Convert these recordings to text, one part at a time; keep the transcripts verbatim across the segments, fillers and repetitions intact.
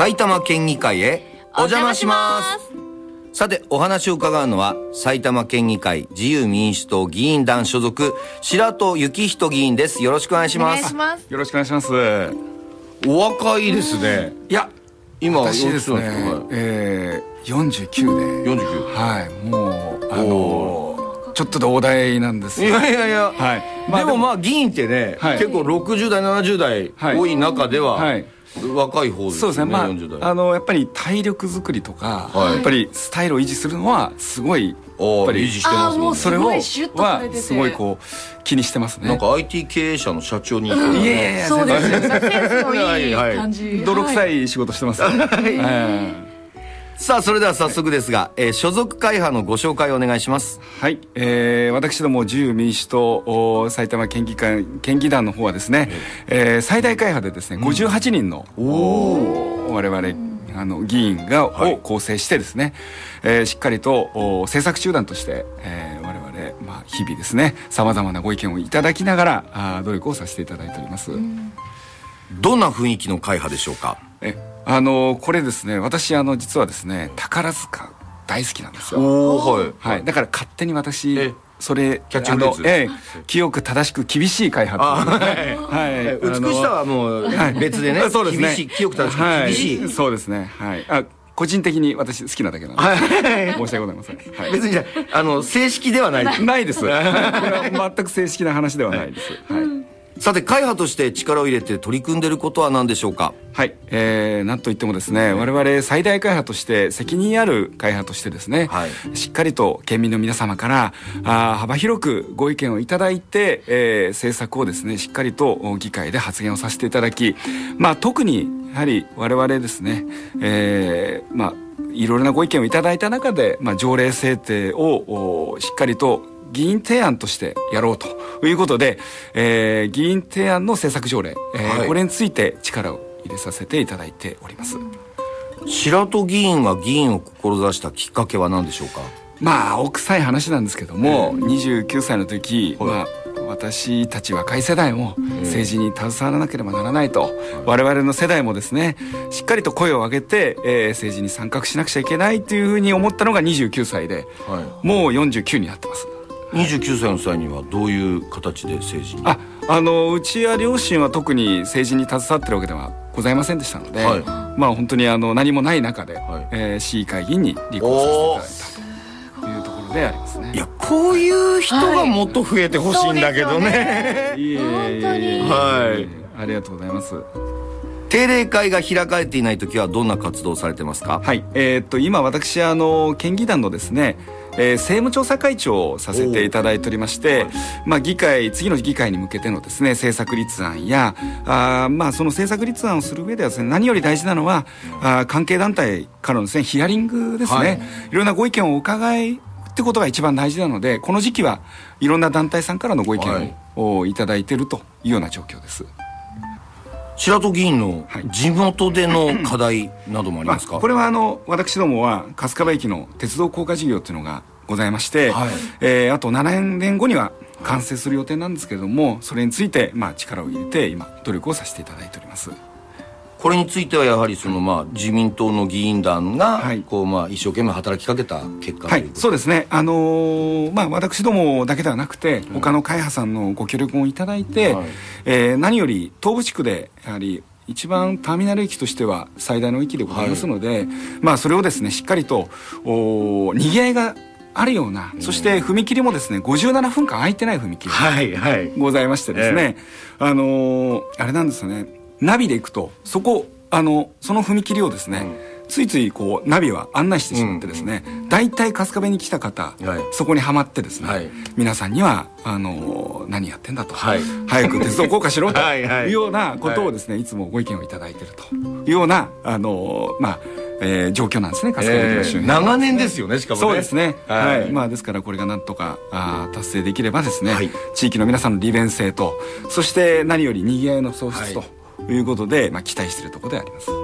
埼玉県議会へお邪魔します。さてお話を伺うのは埼玉県議会自由民主党議員団所属白戸幸人議員です。よろしくお願いします。 お願いします。 よろしくお願いします。 お若いですね。 いや今私ですね、 はいえー、よんじゅうきゅうでよんじゅうきゅう、 はい、もうあのちょっとで大台なんですよ。 いやいやいや、 はい、まあ、 でもまあ議員ってね、はい、結構ろくじゅう代ななじゅう代多い中では、はい、若い方ですよね。 そうですね、まあ、 よんじゅう代あのやっぱり体力作りとか、はい、やっぱりスタイルを維持するのはすごいやっぱり維持してますもんね。 それをはすごいこう気にしてますね。 なんか アイティー 経営者の社長にいやいやいやそうですよね。センスのいい感じ、 はい、泥臭い仕事してます、はいはいさあそれでは早速ですが、えー、所属会派のご紹介をお願いします。 はい、えー、私ども自由民主党埼玉県議会県議団の方はですね、えー、最大会派でですね、うん、ごじゅうはちにんの我々あの議員が、はい、を構成してですね、えー、しっかりと政策集団として、えー、我々、まあ、日々ですねさまざまなご意見をいただきながらあ努力をさせていただいております。うん、 どんな雰囲気の会派でしょうか。 えあのこれですね、私あの実はですね宝塚大好きなんですよ。 お、はいはい、だから勝手に私それキャッチフレーズ、 ええ、清く正しく厳しい会派という、ね、はいはい、 美しさはもう別でね、はい、そうですね、厳しい、清く正しく厳しい、 はい、そうですね、はい、あ個人的に私好きなだけなんで、はい、申し訳ございません、はい、 別にあの正式ではないないですこれは全く正式な話ではないです、はい、 さて会派として力を入れて取り組んでいることは何でしょうか。 はい、えー、なんといってもですね、我々最大会派として責任ある会派としてですね、はい、しっかりと県民の皆様からあ幅広くご意見をいただいて、えー、政策をですねしっかりと議会で発言をさせていただき、まあ、特にやはり我々ですね、えー、まあいろいろなご意見をいただいた中で、まあ、条例制定をしっかりと議員提案としてやろうということで、えー、議員提案の政策条例、えーはい、これについて力を入れさせていただいております。 白戸議員が議員を志したきっかけは何でしょうか。 まあ青臭い話なんですけども、えー、にじゅうきゅうさいの時、はい、まあ私たち若い世代も政治に携わらなければならないと、えー、我々の世代もですねしっかりと声を上げて、えー、政治に参画しなくちゃいけないというふうに思ったのがにじゅうきゅうさいで、はい、もうよんじゅうきゅうになってます。 にじゅうきゅうさいの際にはどういう形で政治に。 ああのうちや両親は特に政治に携わってるわけではございませんでしたので、はい、まあ本当にあの何もない中で、はい、えー、市議会議員に立候補させていただいたというところでありますね。 いやこういう人がもっと増えてほしいんだけどね、はい、 いえいえいえ、はい、ありがとうございます。 定例会が開かれていない時はどんな活動をされてますか。 はい、えー、っと今私あの県議団のですねえー、政務調査会長をさせていただいておりまして、まあ、議会次の議会に向けてのですね政策立案やあ、まあ、その政策立案をする上ではですね何より大事なのはあ関係団体からのですねヒアリングですね、はい、いろんなご意見をお伺いってことが一番大事なのでこの時期はいろんな団体さんからのご意見をいただいているというような状況です。 白戸議員の地元での課題などもありますか。 まあ、これはあの私どもは春日部駅の鉄道高架事業というのがございまして、はい、えー、あとななねんごには完成する予定なんですけれどもそれについてまあ力を入れて今努力をさせていただいております。 これについてはやはりそのまあ自民党の議員団がこうまあ一生懸命働きかけた結果ということ、はい、 そうですね、あのーまあ、私どもだけではなくて他の会派さんのご協力もいただいて、はい、えー、何より東部地区でやはり一番ターミナル駅としては最大の駅でございますので、はい、まあ、それをですねしっかりとおにぎわいがあるような、そして踏切もですねごじゅうななふんかん空いてない踏切がございましてですね、はいはい、あのー、あれなんですよね、ナビで行くとそこあのその踏切をですね、うん、ついついこうナビは案内してしまってですね、大体、うん、春日部に来た方、はい、そこにはまってですね、はい、皆さんにはあの何やってんだと、はい、早く鉄道高架しろというようなことをですね、はい、いつもご意見をいただいているというようなあのまあえー、状況なんですね。春日部駅の周辺、 えー、長年ですよね。しかもねそうですね、はい、はい、まあ、ですからこれがなんとかあ達成できればですね、はい、地域の皆さんの利便性とそして何よりにぎわいの創出と、はい、ということで、まあ、期待しているところであります。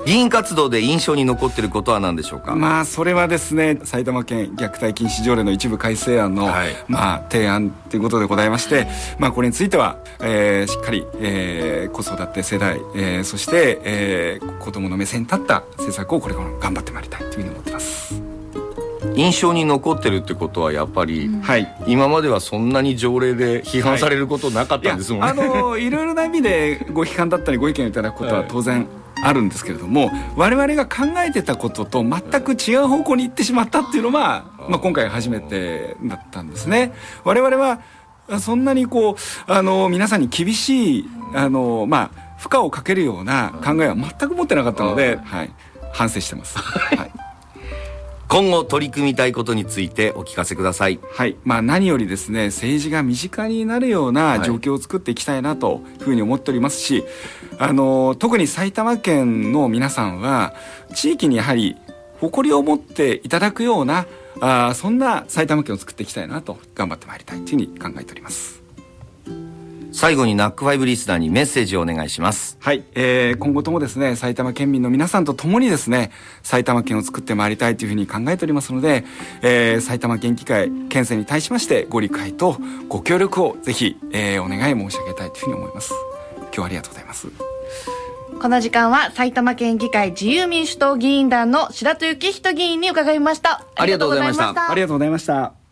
議員活動で印象に残っていることは何でしょうか。 まあそれはですね、埼玉県虐待禁止条例の一部改正案の、はい、まあ提案ということでございまして、まあこれについては、えー、しっかり、えー、子育て世代、えー、そして、えー、子どもの目線に立った政策をこれから頑張ってまいりたいというふうに思ってます。 印象に残ってるってことはやっぱり、うん、今まではそんなに条例で批判されることなかったんですもんね。 はい、いあのいろいろな意味でご批判だったりご意見をいただくことは当然あるんですけれども、はい、我々が考えてたことと全く違う方向に行ってしまったっていうのは、まあ、今回初めてだったんですね。我々はそんなにこうあの皆さんに厳しいあの、まあ、負荷をかけるような考えは全く持ってなかったので、はい、反省してます。はい、 今後取り組みたいことについてお聞かせください。 はい、まあ、何よりですね、政治が身近になるような状況を作っていきたいなというふうに思っておりますし、あの特に埼玉県の皆さんは地域にやはり誇りを持っていただくようなあそんな埼玉県を作っていきたいなと頑張ってまいりたいというふうに考えております。 最後にナックファイブリスナーにメッセージをお願いします。 はい、えー、今後ともですね、埼玉県民の皆さんと共にですね、埼玉県を作ってまいりたいというふうに考えておりますので、えー、埼玉県議会県政に対しましてご理解とご協力をぜひ、えー、お願い申し上げたいというふうに思います。今日はありがとうございます。 この時間は埼玉県議会自由民主党議員団の白戸幸人議員に伺いました。 ありがとうございました。 ありがとうございました。